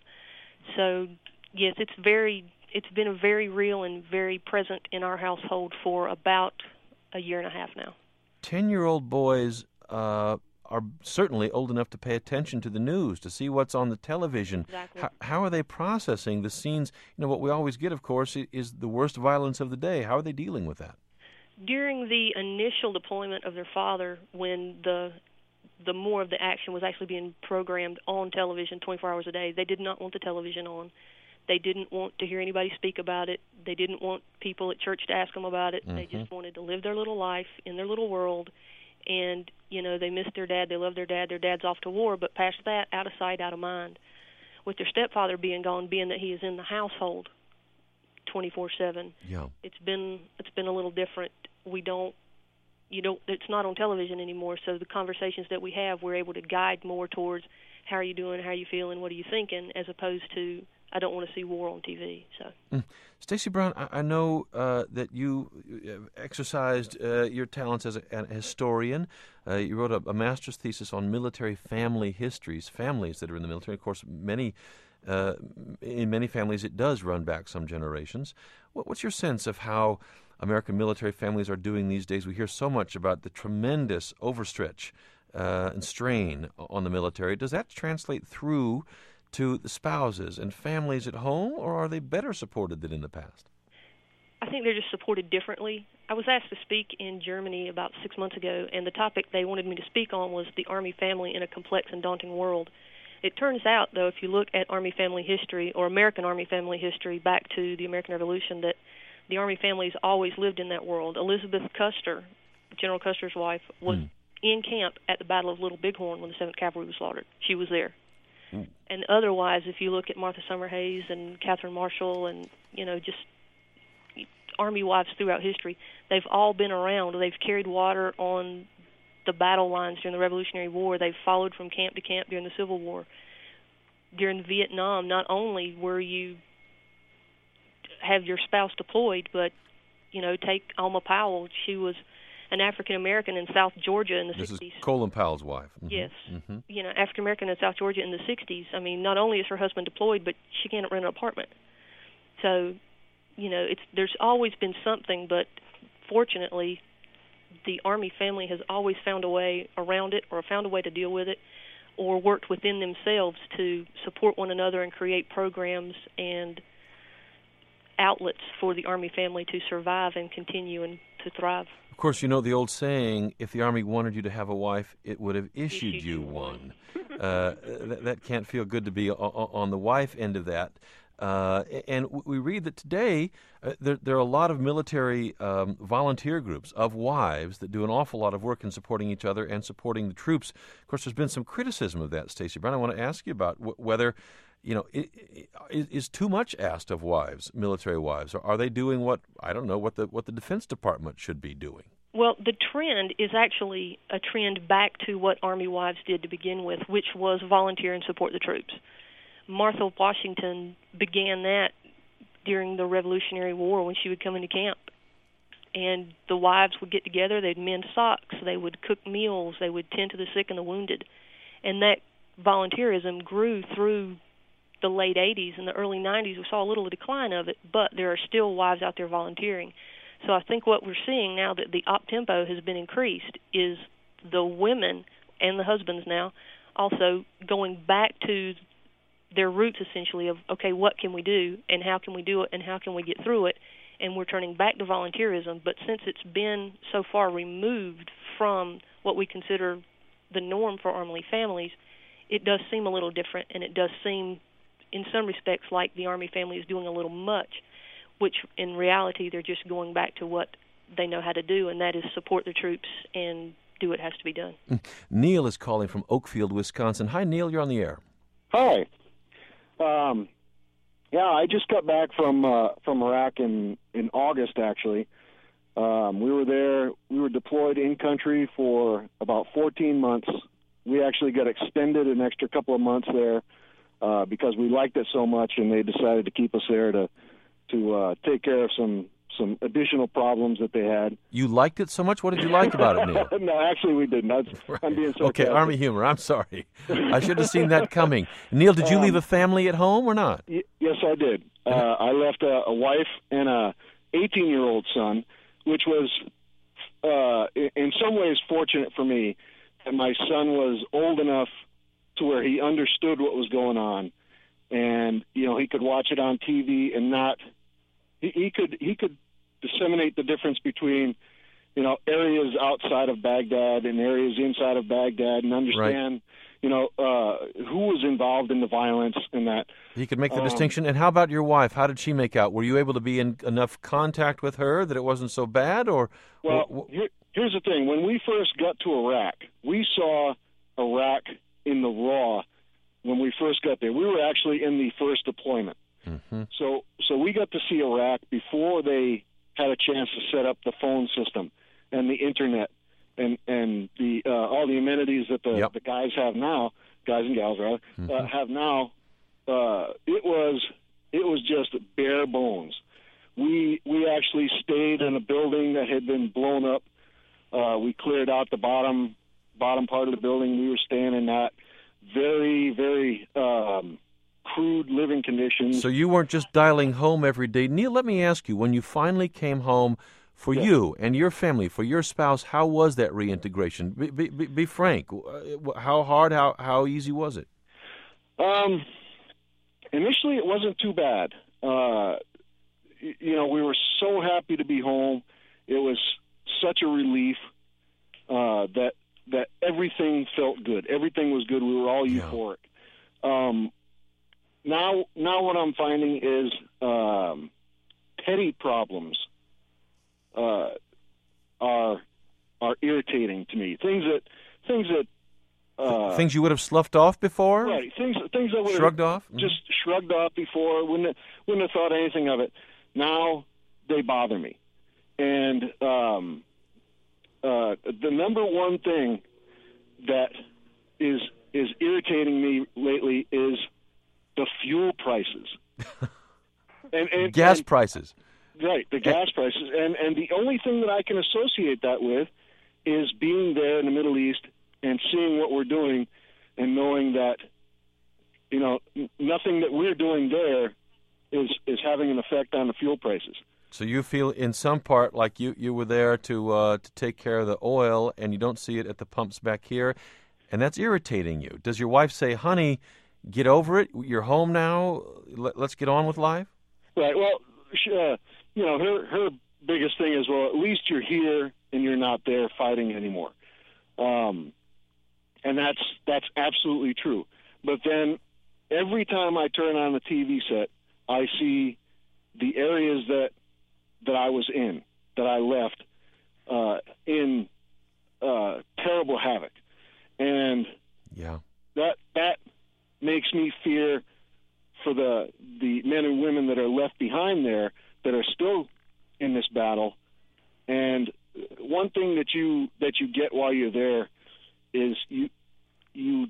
Speaker 9: So, yes, it's very, it's been a very real and very present in our household for about a year and a half now.
Speaker 1: Ten-year-old boys uh, are certainly old enough to pay attention to the news, to see what's on the television.
Speaker 9: Exactly.
Speaker 1: How, how are they processing the scenes? You know, what we always get, of course, is the worst violence of the day. How are they dealing with that?
Speaker 9: During the initial deployment of their father, when the the more of the action was actually being programmed on television twenty-four hours a day, they did not want the television on. They didn't want to hear anybody speak about it. They didn't want people at church to ask them about it. Mm-hmm. They just wanted to live their little life in their little world. And, you know, they missed their dad. They loved their dad. Their dad's off to war. But past that, out of sight, out of mind. With their stepfather being gone, being that he is in the household twenty-four seven,
Speaker 1: yeah.
Speaker 9: it's been it's been a little different. We don't, you don't, it's not on television anymore, so the conversations that we have, we're able to guide more towards how are you doing, how are you feeling, what are you thinking, as opposed to I don't want to see war on T V. So,
Speaker 1: mm. Stacy Brown, I, I know uh, that you exercised uh, your talents as a, a historian. Uh, you wrote a, a master's thesis on military family histories, families that are in the military. Of course, many uh, in many families it does run back some generations. What, what's your sense of how American military families are doing these days? We hear so much about the tremendous overstretch uh, and strain on the military. Does that translate through to the spouses and families at home, or are they better supported than in the past?
Speaker 9: I think they're just supported differently. I was asked to speak in Germany about six months ago, and the topic they wanted me to speak on was the Army family in a complex and daunting world. It turns out, though, if you look at Army family history, or American Army family history back to the American Revolution, that the Army families always lived in that world. Elizabeth Custer, General Custer's wife, was mm. in camp at the Battle of Little Bighorn when the seventh Cavalry was slaughtered. She was there. Mm. And otherwise, if you look at Martha Summerhays and Catherine Marshall and, you know, just Army wives throughout history, they've all been around. They've carried water on the battle lines during the Revolutionary War. They've followed from camp to camp during the Civil War. During Vietnam, not only were you have your spouse deployed, but, you know, take Alma Powell. She was an African-American in South Georgia in the
Speaker 1: this
Speaker 9: sixties.
Speaker 1: This is Colin Powell's wife. Mm-hmm.
Speaker 9: Yes.
Speaker 1: Mm-hmm.
Speaker 9: You know, African-American in South Georgia in the sixties. I mean, not only is her husband deployed, but she can't rent an apartment. So, you know, it's there's always been something, but fortunately, the Army family has always found a way around it or found a way to deal with it or worked within themselves to support one another and create programs and outlets for the Army family to survive and continue and to thrive.
Speaker 1: Of course, you know the old saying, if the Army wanted you to have a wife, it would have issued, issued you one. uh, that, that can't feel good to be on, on the wife end of that. Uh, and we read that today uh, there, there are a lot of military um, volunteer groups of wives that do an awful lot of work in supporting each other and supporting the troops. Of course, there's been some criticism of that, Stacy Brown. I want to ask you about w- whether, you know, it, it, is, is too much asked of wives, military wives? Or are they doing what, I don't know, what the what the Defense Department should be doing?
Speaker 9: Well, the trend is actually a trend back to what Army wives did to begin with, which was volunteer and support the troops. Martha Washington began that during the Revolutionary War when she would come into camp. And the wives would get together, they'd mend socks, they would cook meals, they would tend to the sick and the wounded. And that volunteerism grew through the late eighties and the early nineties. We saw a little decline of it, but there are still wives out there volunteering. So I think what we're seeing now that the op tempo has been increased is the women and the husbands now also going back to their roots essentially of, okay, what can we do and how can we do it and how can we get through it? And we're turning back to volunteerism. But since it's been so far removed from what we consider the norm for Army families, it does seem a little different, and it does seem, in some respects, like the Army family is doing a little much, which in reality they're just going back to what they know how to do, and that is support the troops and do what has to be done.
Speaker 1: Neil is calling from Oakfield, Wisconsin. Hi, Neil. You're on the air.
Speaker 10: Hi. Um, yeah, I just got back from uh, from Iraq in, in August, actually. Um, we were there. We were deployed in country for about fourteen months. We actually got extended an extra couple of months there uh, because we liked it so much, and they decided to keep us there to to uh, take care of some some additional problems that they had.
Speaker 1: You liked it so much? What did you like about it, Neil?
Speaker 10: No, actually we didn't. That's, right. I'm being sarcastic.
Speaker 1: Okay, Army humor. I'm sorry. I should have seen that coming. Neil, did you um, leave a family at home or not?
Speaker 10: Y- yes, I did. Uh, I left a, a wife and a eighteen-year-old son, which was uh, in some ways fortunate for me that my son was old enough to where he understood what was going on, and you know he could watch it on T V and not. He, he could he could disseminate the difference between, you know, areas outside of Baghdad and areas inside of Baghdad, and understand, right. you know, uh, who was involved in the violence and that.
Speaker 1: He could make the
Speaker 10: um,
Speaker 1: distinction. And how about your wife? How did she make out? Were you able to be in enough contact with her that it wasn't so bad? Or
Speaker 10: well,
Speaker 1: or,
Speaker 10: here, here's the thing: when we first got to Iraq, we saw Iraq in the raw. When we first got there, we were actually in the first deployment. Mm-hmm. So, so we got to see Iraq before they had a chance to set up the phone system and the internet and and the uh, all the amenities that the,
Speaker 1: yep.
Speaker 10: the guys have now, guys and gals rather, mm-hmm. uh, have now. Uh, it was it was just bare bones. We we actually stayed in a building that had been blown up. Uh, we cleared out the bottom bottom part of the building. We were staying in that very very. Um, crude living conditions.
Speaker 1: So you weren't just dialing home every day. Neil, let me ask you, when you finally came home for yeah. you and your family, for your spouse, how was that reintegration? Be, be, be frank. How hard, how, how easy was it?
Speaker 10: Um, initially, it wasn't too bad. Uh, you know, we were so happy to be home. It was such a relief uh, that that everything felt good. Everything was good. We were all euphoric. Yeah. Um, Now, now what I'm finding is um, petty problems uh, are are irritating to me. Things that things that uh,
Speaker 1: things you would have sloughed off before,
Speaker 10: right? Things things that would
Speaker 1: shrugged
Speaker 10: have
Speaker 1: off,
Speaker 10: just mm-hmm. shrugged off before. Wouldn't wouldn't have thought anything of it. Now they bother me, and um, uh, the number one thing that is is irritating me lately is the fuel prices. and, and
Speaker 1: Gas
Speaker 10: and,
Speaker 1: prices.
Speaker 10: Right, the gas prices. And and the only thing that I can associate that with is being there in the Middle East and seeing what we're doing and knowing that, you know, n- nothing that we're doing there is, is having an effect on the fuel prices.
Speaker 1: So you feel in some part like you, you were there to uh, to take care of the oil and you don't see it at the pumps back here, and that's irritating you. Does your wife say, honey, get over it, you're home now, let's get on with life?
Speaker 10: Right, well, uh, you know, her her biggest thing is, well, at least you're here and you're not there fighting anymore. Um, and that's that's absolutely true. But then every time I turn on the T V set, I see the areas that that I was in, that I left, uh, in uh, terrible havoc. And
Speaker 1: yeah,
Speaker 10: that that makes me fear for the the men and women that are left behind there that are still in this battle. And one thing that you that you get while you're there is you you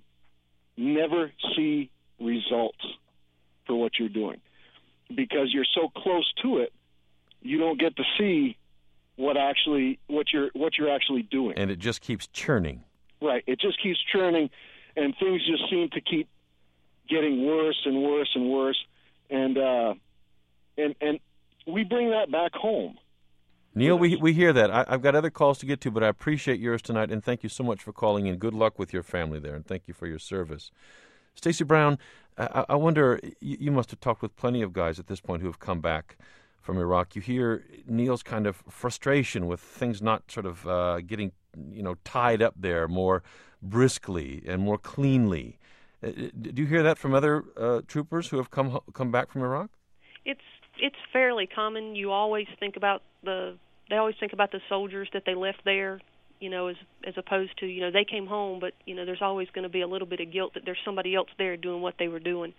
Speaker 10: never see results for what you're doing because you're so close to it. You don't get to see what actually what you're what you're actually doing,
Speaker 1: and it just keeps churning.
Speaker 10: Right, it just keeps churning, and things just seem to keep getting worse and worse and worse, and uh, and and we bring that back home.
Speaker 1: Neil, we we hear that. I, I've got other calls to get to, but I appreciate yours tonight, and thank you so much for calling in. Good luck with your family there, and thank you for your service. Stacey Brown, I, I wonder, you, you must have talked with plenty of guys at this point who have come back from Iraq. You hear Neil's kind of frustration with things not sort of uh, getting, you know, tied up there more briskly and more cleanly. Uh, do you hear that from other uh, troopers who have come come back from Iraq?
Speaker 9: It's it's fairly common. You always think about the they always think about the soldiers that they left there, you know, as as opposed to, you know, they came home, but, you know, there's always going to be a little bit of guilt that there's somebody else there doing what they were doing.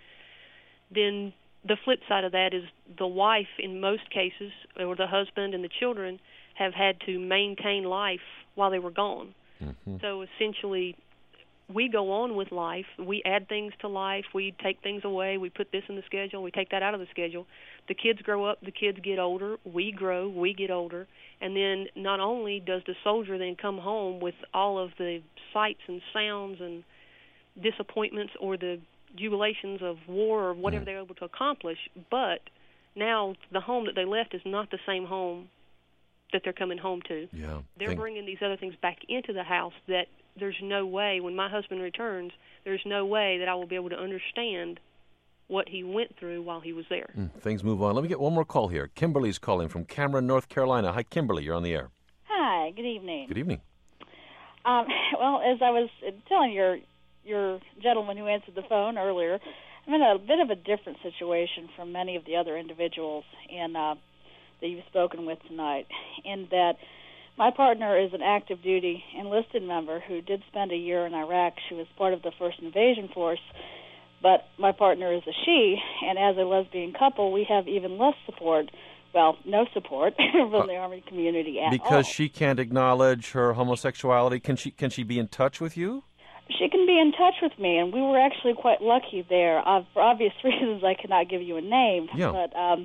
Speaker 9: Then the flip side of that is the wife, in most cases, or the husband and the children, have had to maintain life while they were gone. Mm-hmm. So essentially, we go on with life. We add things to life. We take things away. We put this in the schedule. We take that out of the schedule. The kids grow up. The kids get older. We grow. We get older. And then not only does the soldier then come home with all of the sights and sounds and disappointments or the jubilations of war or whatever mm. they're able to accomplish, but now the home that they left is not the same home that they're coming home to.
Speaker 1: Yeah,
Speaker 9: they're
Speaker 1: think...
Speaker 9: bringing these other things back into the house that there's no way, when my husband returns, there's no way that I will be able to understand what he went through while he was there.
Speaker 1: Mm, things move on. Let me get one more call here. Kimberly's calling from Cameron, North Carolina. Hi, Kimberly. You're on the air.
Speaker 11: Hi. Good evening.
Speaker 1: Good evening.
Speaker 11: Um, well, as I was telling your your gentleman who answered the phone earlier, I'm in a bit of a different situation from many of the other individuals in, uh, that you've spoken with tonight, in that my partner is an active duty enlisted member who did spend a year in Iraq. She was part of the first invasion force, but my partner is a she, and as a lesbian couple, we have even less support, well, no support from uh, the Army community at
Speaker 1: because all. Because she can't acknowledge her homosexuality. Can she, can she be in touch with you?
Speaker 11: She can be in touch with me, and we were actually quite lucky there. Uh, for obvious reasons, I cannot give you a name,
Speaker 1: yeah.
Speaker 11: but um,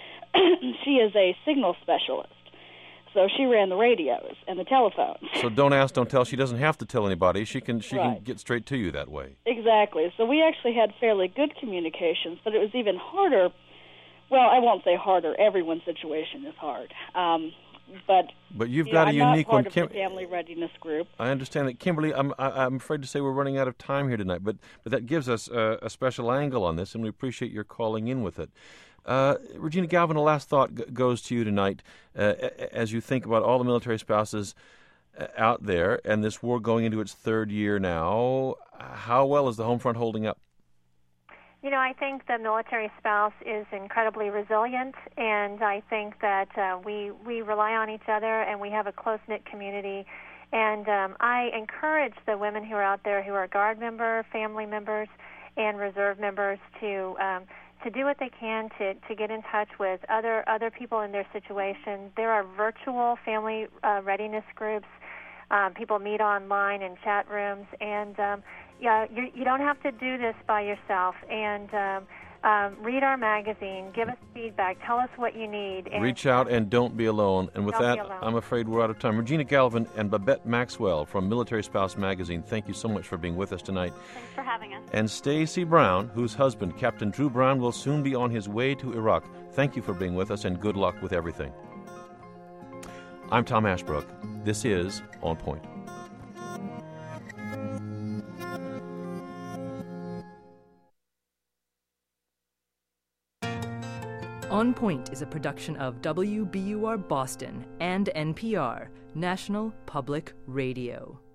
Speaker 11: she is a signal specialist. So she ran the radios and the telephones.
Speaker 1: So don't ask, don't tell. She doesn't have to tell anybody. She can she
Speaker 11: right.
Speaker 1: can get straight to you that way.
Speaker 11: Exactly. So we actually had fairly good communications, but it was even harder. Well, I won't say harder. Everyone's situation is hard. Um, but
Speaker 1: but you've
Speaker 11: you
Speaker 1: got
Speaker 11: know,
Speaker 1: a
Speaker 11: I'm
Speaker 1: unique
Speaker 11: not part
Speaker 1: one.
Speaker 11: of
Speaker 1: Kim-
Speaker 11: the family readiness group.
Speaker 1: I understand that, Kimberly. I'm I, I'm afraid to say we're running out of time here tonight, but but that gives us a, a special angle on this, and we appreciate your calling in with it. Uh, Regina Galvin, a last thought g- goes to you tonight uh, as you think about all the military spouses uh, out there and this war going into its third year now. How well is the home front holding up?
Speaker 4: You know, I think the military spouse is incredibly resilient, and I think that uh, we we rely on each other, and we have a close-knit community. And um, I encourage the women who are out there who are Guard member, family members, and reserve members to um, to do what they can to, to get in touch with other other people in their situation. There are virtual family uh, readiness groups. Um, people meet online in chat rooms, and um, yeah, you, you don't have to do this by yourself. And um, um, read our magazine, give us feedback, tell us what you need. And,
Speaker 1: Reach out and don't be alone. And with
Speaker 4: don't
Speaker 1: that, I'm afraid we're out of time. Regina Galvin and Babette Maxwell from Military Spouse Magazine, thank you so much for being with us tonight.
Speaker 3: Thanks for having us.
Speaker 1: And Stacy Brown, whose husband, Captain Drew Brown, will soon be on his way to Iraq. Thank you for being with us, and good luck with everything. I'm Tom Ashbrook. This is On Point.
Speaker 12: On Point is a production of W B U R Boston and N P R, National Public Radio.